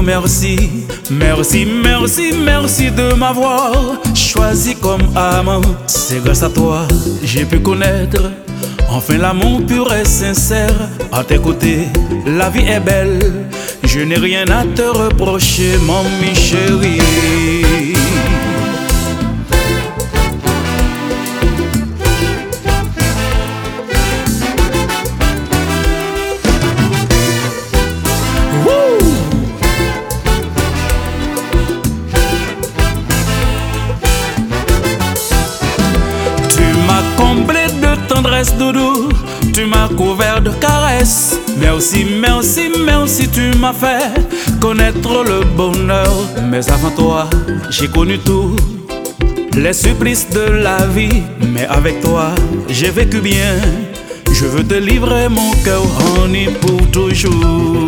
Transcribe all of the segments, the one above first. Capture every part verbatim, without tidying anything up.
merci, merci, merci, merci de m'avoir choisi comme amant. C'est grâce à toi, j'ai pu connaître enfin l'amour pur et sincère. À tes côtés, la vie est belle, je n'ai rien à te reprocher, mon mi chéri. Doudou, tu m'as couvert de caresses. Merci, merci, merci, tu m'as fait connaître le bonheur. Mais avant toi, j'ai connu tout, les supplices de la vie. Mais avec toi, j'ai vécu bien. Je veux te livrer mon cœur, honey, pour toujours.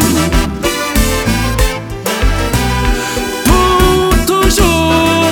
Pour toujours.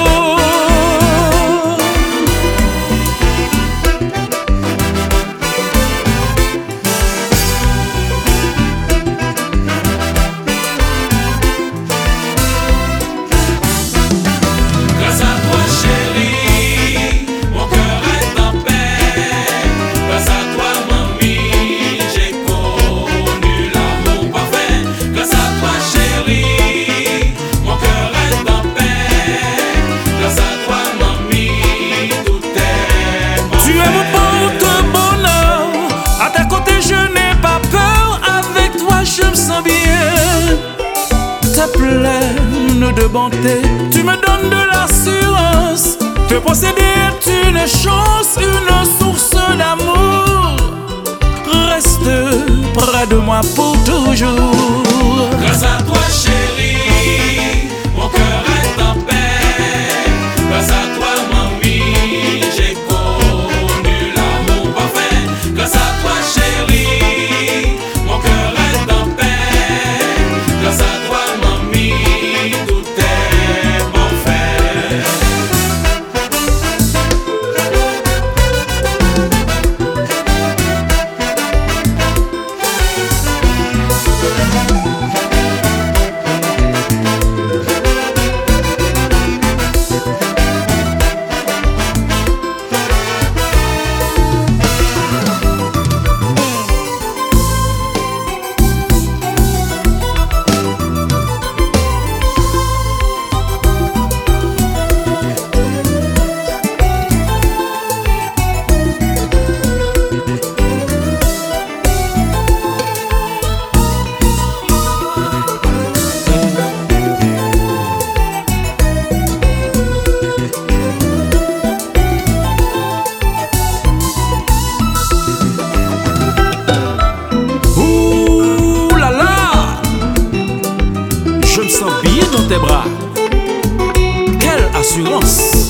Pleine de bonté, tu me donnes de l'assurance. Te posséder est une chance, une source d'amour. Reste près de moi pour toujours. Grâce à toi chérie, mon cœur est en paix. Grâce à toi mamie, j'ai connu l'amour parfait. Grâce à toi chérie, mon cœur est en paix. Grâce à toi tes bras, quelle assurance!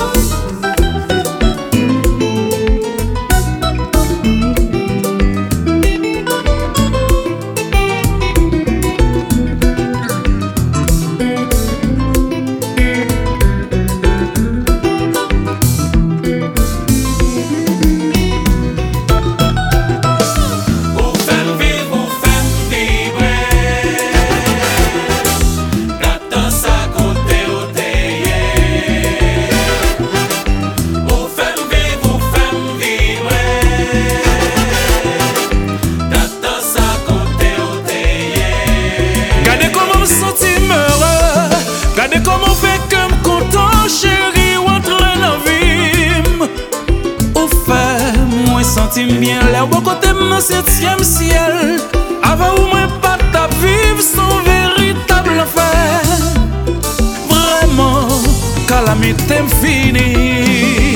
Regardez comment fait que me content, chérie, entre la vie. Au fait, moi senti bien l'air beau côté mon septième ciel. Avant ou moi pas ta vivre son véritable affaire. Vraiment, calamité finie.